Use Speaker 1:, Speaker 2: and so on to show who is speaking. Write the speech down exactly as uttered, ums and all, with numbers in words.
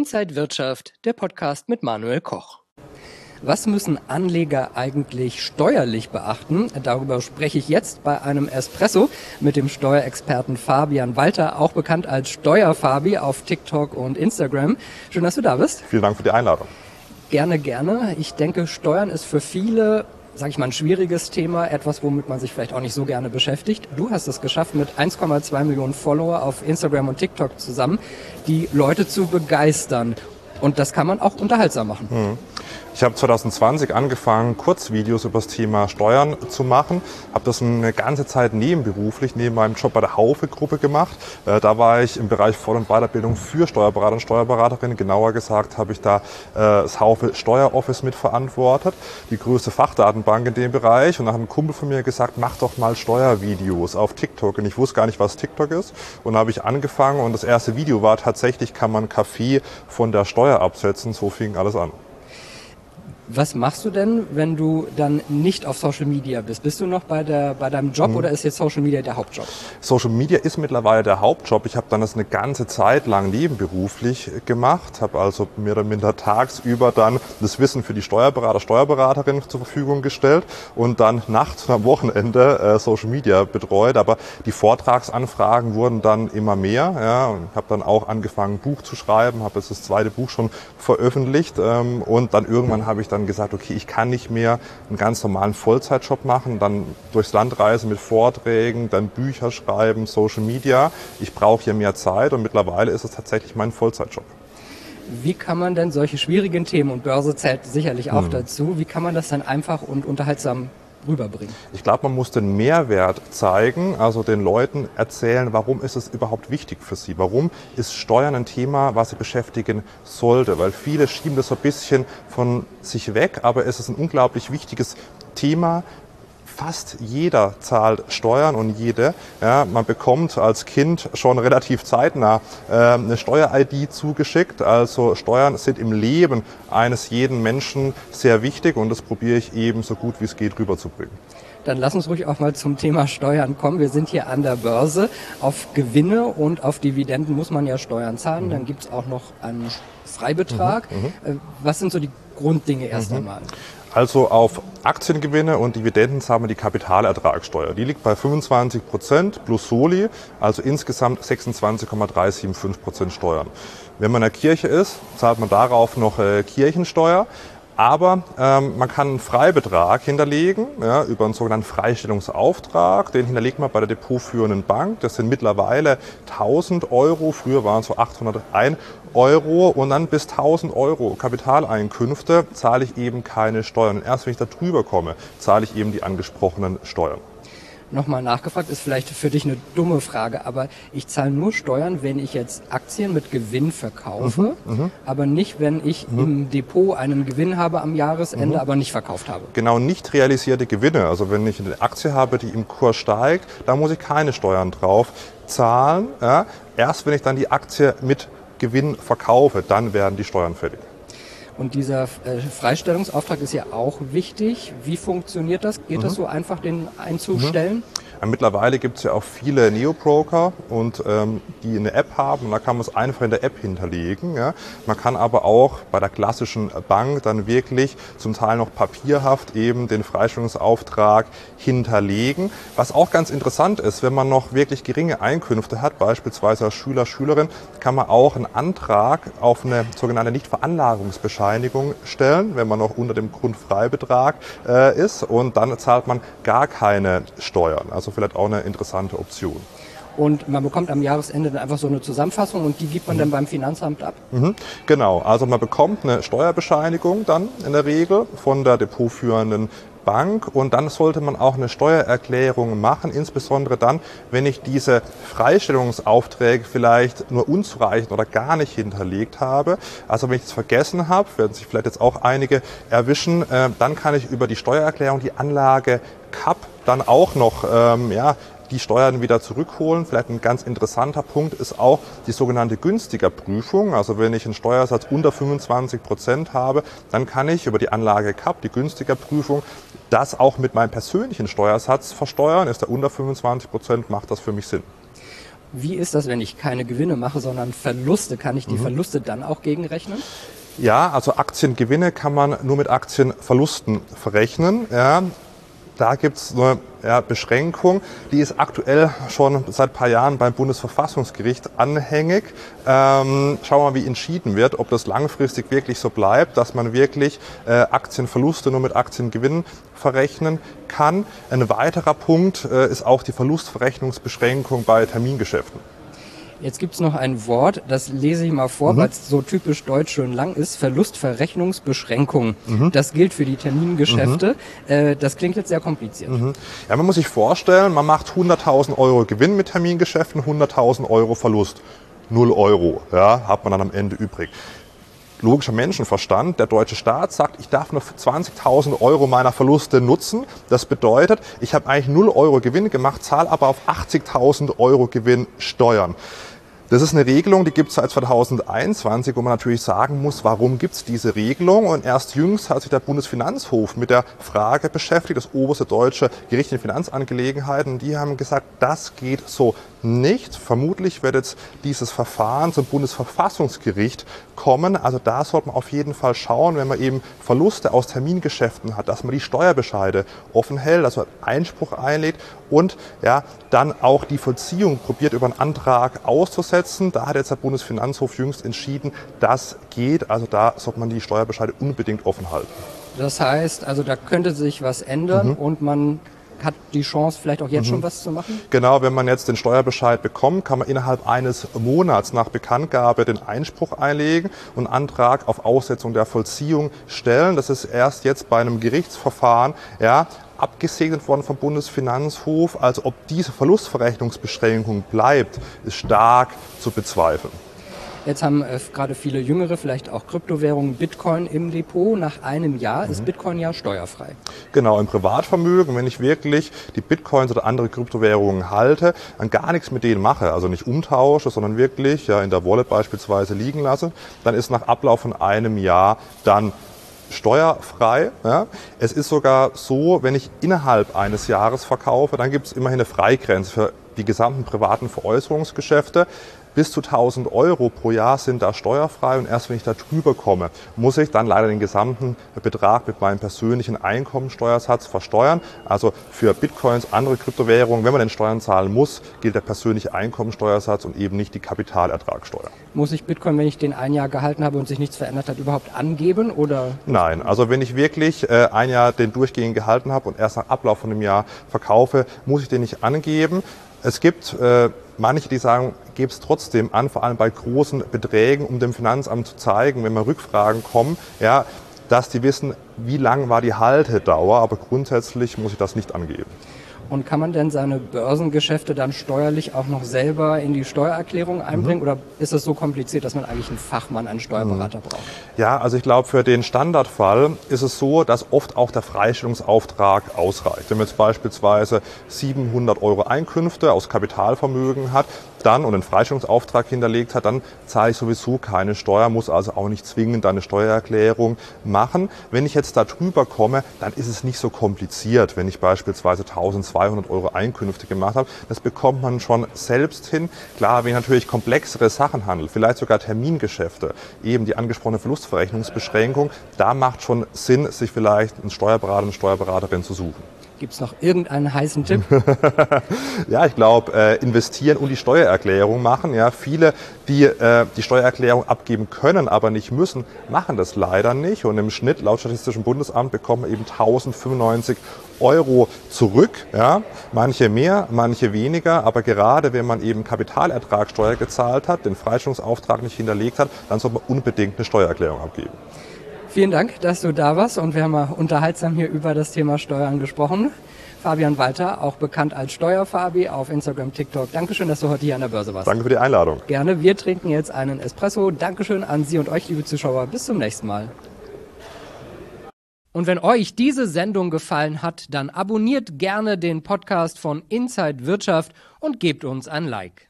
Speaker 1: Inside Wirtschaft, der Podcast mit Manuel Koch. Was müssen Anleger eigentlich steuerlich beachten? Darüber spreche ich jetzt bei einem Espresso mit dem Steuerexperten Fabian Walter, auch bekannt als Steuerfabi auf TikTok und Instagram. Schön, dass du da bist.
Speaker 2: Vielen Dank für die Einladung.
Speaker 1: Gerne, gerne. Ich denke, Steuern ist für viele, sage ich mal, ein schwieriges Thema, etwas, womit man sich vielleicht auch nicht so gerne beschäftigt. Du hast es geschafft, mit eins Komma zwei Millionen Follower auf Instagram und TikTok zusammen, die Leute zu begeistern. Und das kann man auch unterhaltsam machen.
Speaker 2: Hm. Ich habe zwanzig zwanzig angefangen, Kurzvideos über das Thema Steuern zu machen. Habe das eine ganze Zeit nebenberuflich, neben meinem Job bei der Haufe-Gruppe gemacht. Äh, da war ich im Bereich Fort- und Weiterbildung für Steuerberater und Steuerberaterinnen. Genauer gesagt habe ich da äh, das Haufe Steueroffice mitverantwortet, die größte Fachdatenbank in dem Bereich. Und da hat ein Kumpel von mir gesagt, mach doch mal Steuervideos auf TikTok. Und ich wusste gar nicht, was TikTok ist. Und da habe ich angefangen und das erste Video war tatsächlich, kann man Kaffee von der Steuer absetzen. So fing alles an.
Speaker 1: Was machst du denn, wenn du dann nicht auf Social Media bist? Bist du noch bei der bei deinem Job mhm. oder ist jetzt Social Media der Hauptjob?
Speaker 2: Social Media ist mittlerweile der Hauptjob. Ich habe dann das eine ganze Zeit lang nebenberuflich gemacht, habe also mehr oder minder tagsüber dann das Wissen für die Steuerberater, Steuerberaterinnen zur Verfügung gestellt und dann nachts und am Wochenende äh, Social Media betreut. Aber die Vortragsanfragen wurden dann immer mehr. Ja, und habe dann auch angefangen, ein Buch zu schreiben, habe jetzt das zweite Buch schon veröffentlicht ähm, und dann irgendwann habe ich dann gesagt, okay, ich kann nicht mehr einen ganz normalen Vollzeitjob machen, dann durchs Land reisen mit Vorträgen, dann Bücher schreiben, Social Media. Ich brauche hier mehr Zeit und mittlerweile ist es tatsächlich mein Vollzeitjob.
Speaker 1: Wie kann man denn solche schwierigen Themen, und Börse zählt sicherlich auch hm. dazu, wie kann man das dann einfach und unterhaltsam rüberbringen?
Speaker 2: Ich glaube, man muss den Mehrwert zeigen, also den Leuten erzählen, warum ist es überhaupt wichtig für sie? Warum ist Steuern ein Thema, was sie beschäftigen sollte? Weil viele schieben das so ein bisschen von sich weg, aber es ist ein unglaublich wichtiges Thema. Fast jeder zahlt Steuern und jede. Ja, man bekommt als Kind schon relativ zeitnah äh, eine Steuer-I D zugeschickt. Also Steuern sind im Leben eines jeden Menschen sehr wichtig und das probiere ich eben so gut wie es geht rüberzubringen.
Speaker 1: Dann lass uns ruhig auch mal zum Thema Steuern kommen. Wir sind hier an der Börse. Auf Gewinne und auf Dividenden muss man ja Steuern zahlen. Mhm. Dann gibt es auch noch einen Freibetrag. Mhm. Was sind so die Grunddinge erst mhm. einmal?
Speaker 2: Also auf Aktiengewinne und Dividenden zahlen wir die Kapitalertragssteuer. Die liegt bei fünfundzwanzig Prozent plus Soli, also insgesamt sechsundzwanzig Komma drei sieben fünf Prozent Steuern. Wenn man in der Kirche ist, zahlt man darauf noch äh, Kirchensteuer. Aber ähm, man kann einen Freibetrag hinterlegen, ja, über einen sogenannten Freistellungsauftrag. Den hinterlegt man bei der depotführenden Bank. Das sind mittlerweile tausend Euro. Früher waren es so achthunderteins Euro. Und dann bis tausend Euro Kapitaleinkünfte zahle ich eben keine Steuern. Und erst wenn ich da drüber komme, zahle ich eben die angesprochenen Steuern.
Speaker 1: Nochmal nachgefragt, ist vielleicht für dich eine dumme Frage, aber ich zahle nur Steuern, wenn ich jetzt Aktien mit Gewinn verkaufe, mhm, aber nicht, wenn ich mhm. im Depot einen Gewinn habe am Jahresende, mhm. aber nicht verkauft habe.
Speaker 2: Genau, nicht realisierte Gewinne. Also wenn ich eine Aktie habe, die im Kurs steigt, da muss ich keine Steuern drauf zahlen. Ja. Erst wenn ich dann die Aktie mit Gewinn verkaufe, dann werden die Steuern fällig.
Speaker 1: Und dieser äh, Freistellungsauftrag ist ja auch wichtig. Wie funktioniert das? Geht mhm. das so einfach, den einzustellen?
Speaker 2: Mhm. Ja, mittlerweile gibt es ja auch viele Neobroker, und ähm, die eine App haben, und da kann man es einfach in der App hinterlegen. Ja. Man kann aber auch bei der klassischen Bank dann wirklich zum Teil noch papierhaft eben den Freistellungsauftrag hinterlegen. Was auch ganz interessant ist, wenn man noch wirklich geringe Einkünfte hat, beispielsweise als Schüler, Schülerin, kann man auch einen Antrag auf eine sogenannte Nichtveranlagungsbescheinigung stellen, wenn man noch unter dem Grundfreibetrag äh, ist, und dann zahlt man gar keine Steuern. Also vielleicht auch eine interessante Option.
Speaker 1: Und man bekommt am Jahresende dann einfach so eine Zusammenfassung und die gibt man mhm. dann beim Finanzamt ab?
Speaker 2: Mhm. Genau, also man bekommt eine Steuerbescheinigung dann in der Regel von der depotführenden Bank, und dann sollte man auch eine Steuererklärung machen, insbesondere dann, wenn ich diese Freistellungsaufträge vielleicht nur unzureichend oder gar nicht hinterlegt habe. Also wenn ich es vergessen habe, werden sich vielleicht jetzt auch einige erwischen, äh, dann kann ich über die Steuererklärung die Anlage K A P dann auch noch ähm, ja, die Steuern wieder zurückholen. Vielleicht ein ganz interessanter Punkt ist auch die sogenannte Günstigerprüfung. Also wenn ich einen Steuersatz unter fünfundzwanzig Prozent habe, dann kann ich über die Anlage K A P, die Günstigerprüfung, das auch mit meinem persönlichen Steuersatz versteuern. Ist der unter fünfundzwanzig Prozent, macht das für mich Sinn.
Speaker 1: Wie ist das, wenn ich keine Gewinne mache, sondern Verluste? Kann ich die mhm. Verluste dann auch gegenrechnen?
Speaker 2: Ja, also Aktiengewinne kann man nur mit Aktienverlusten verrechnen. Ja. Da gibt es eine ja, Beschränkung, die ist aktuell schon seit ein paar Jahren beim Bundesverfassungsgericht anhängig. Ähm, schauen wir mal, wie entschieden wird, ob das langfristig wirklich so bleibt, dass man wirklich äh, Aktienverluste nur mit Aktiengewinnen verrechnen kann. Ein weiterer Punkt äh, ist auch die Verlustverrechnungsbeschränkung bei Termingeschäften.
Speaker 1: Jetzt gibt's noch ein Wort, das lese ich mal vor, mhm. weil es so typisch deutsch schön lang ist. Verlustverrechnungsbeschränkung. Mhm. Das gilt für die Termingeschäfte. Mhm. Äh, das klingt jetzt sehr kompliziert.
Speaker 2: Mhm. Ja, man muss sich vorstellen, man macht hunderttausend Euro Gewinn mit Termingeschäften, hunderttausend Euro Verlust. Null Euro, ja, hat man dann am Ende übrig. Logischer Menschenverstand, der deutsche Staat sagt, ich darf nur für zwanzigtausend Euro meiner Verluste nutzen. Das bedeutet, ich habe eigentlich null Euro Gewinn gemacht, zahle aber auf achtzigtausend Euro Gewinn Steuern. Das ist eine Regelung, die gibt es seit zweitausendeinundzwanzig, wo man natürlich sagen muss, warum gibt es diese Regelung? Und erst jüngst hat sich der Bundesfinanzhof mit der Frage beschäftigt, das oberste deutsche Gericht in Finanzangelegenheiten. Die haben gesagt, das geht so nicht. Vermutlich wird jetzt dieses Verfahren zum Bundesverfassungsgericht kommen. Also da sollte man auf jeden Fall schauen, wenn man eben Verluste aus Termingeschäften hat, dass man die Steuerbescheide offen hält, dass man Einspruch einlegt und ja, dann auch die Vollziehung probiert über einen Antrag auszusetzen. Da hat jetzt der Bundesfinanzhof jüngst entschieden, das geht. Also da sollte man die Steuerbescheide unbedingt offen halten.
Speaker 1: Das heißt, also da könnte sich was ändern mhm. und man hat die Chance, vielleicht auch jetzt mhm. schon was zu machen?
Speaker 2: Genau, wenn man jetzt den Steuerbescheid bekommt, kann man innerhalb eines Monats nach Bekanntgabe den Einspruch einlegen und einen Antrag auf Aussetzung der Vollziehung stellen. Das ist erst jetzt bei einem Gerichtsverfahren ja, abgesegnet worden vom Bundesfinanzhof. Also ob diese Verlustverrechnungsbeschränkung bleibt, ist stark zu bezweifeln.
Speaker 1: Jetzt haben äh, gerade viele Jüngere, vielleicht auch Kryptowährungen, Bitcoin im Depot. Nach einem Jahr mhm. ist Bitcoin ja steuerfrei.
Speaker 2: Genau, im Privatvermögen, wenn ich wirklich die Bitcoins oder andere Kryptowährungen halte, dann gar nichts mit denen mache, also nicht umtausche, sondern wirklich ja, in der Wallet beispielsweise liegen lasse, dann ist nach Ablauf von einem Jahr dann steuerfrei. Ja. Es ist sogar so, wenn ich innerhalb eines Jahres verkaufe, dann gibt es immerhin eine Freigrenze für die gesamten privaten Veräußerungsgeschäfte. Bis zu tausend Euro pro Jahr sind da steuerfrei und erst wenn ich da drüber komme, muss ich dann leider den gesamten Betrag mit meinem persönlichen Einkommensteuersatz versteuern. Also für Bitcoins, andere Kryptowährungen, wenn man den Steuern zahlen muss, gilt der persönliche Einkommensteuersatz und eben nicht die Kapitalertragssteuer.
Speaker 1: Muss ich Bitcoin, wenn ich den ein Jahr gehalten habe und sich nichts verändert hat, überhaupt angeben? Oder?
Speaker 2: Nein, also wenn ich wirklich äh, ein Jahr den durchgehend gehalten habe und erst nach Ablauf von einem Jahr verkaufe, muss ich den nicht angeben. Es gibt äh, manche, die sagen, gebe es trotzdem an, vor allem bei großen Beträgen, um dem Finanzamt zu zeigen, wenn mal Rückfragen kommen, ja, dass die wissen, wie lang war die Haltedauer, aber grundsätzlich muss ich das nicht angeben.
Speaker 1: Und kann man denn seine Börsengeschäfte dann steuerlich auch noch selber in die Steuererklärung einbringen? Mhm. Oder ist es so kompliziert, dass man eigentlich einen Fachmann, einen Steuerberater braucht?
Speaker 2: Ja, also ich glaube, für den Standardfall ist es so, dass oft auch der Freistellungsauftrag ausreicht. Wenn man jetzt beispielsweise siebenhundert Euro Einkünfte aus Kapitalvermögen hat, dann und einen Freistellungsauftrag hinterlegt hat, dann zahle ich sowieso keine Steuer, muss also auch nicht zwingend eine Steuererklärung machen. Wenn ich jetzt da drüber komme, dann ist es nicht so kompliziert, wenn ich beispielsweise eintausendzweihundert Euro Einkünfte gemacht habe. Das bekommt man schon selbst hin. Klar, wenn ich natürlich komplexere Sachen handelt, vielleicht sogar Termingeschäfte, eben die angesprochene Verlustverrechnungsbeschränkung, da macht schon Sinn, sich vielleicht einen Steuerberater, eine Steuerberaterin zu suchen.
Speaker 1: Gibt es noch irgendeinen heißen Tipp?
Speaker 2: Ja, ich glaube, äh, investieren und die Steuererklärung machen. Ja, viele, die äh, die Steuererklärung abgeben können, aber nicht müssen, machen das leider nicht. Und im Schnitt, laut Statistischem Bundesamt, bekommen wir eben tausendfünfundneunzig Euro zurück. Ja, manche mehr, manche weniger. Aber gerade wenn man eben Kapitalertragssteuer gezahlt hat, den Freistellungsauftrag nicht hinterlegt hat, dann sollte man unbedingt eine Steuererklärung abgeben.
Speaker 1: Vielen Dank, dass du da warst und wir haben mal unterhaltsam hier über das Thema Steuern gesprochen. Fabian Walter, auch bekannt als Steuerfabi auf Instagram, TikTok. Dankeschön, dass du heute hier an der Börse warst.
Speaker 2: Danke für die Einladung.
Speaker 1: Gerne. Wir trinken jetzt einen Espresso. Dankeschön an Sie und euch, liebe Zuschauer. Bis zum nächsten Mal. Und wenn euch diese Sendung gefallen hat, dann abonniert gerne den Podcast von Inside Wirtschaft und gebt uns ein Like.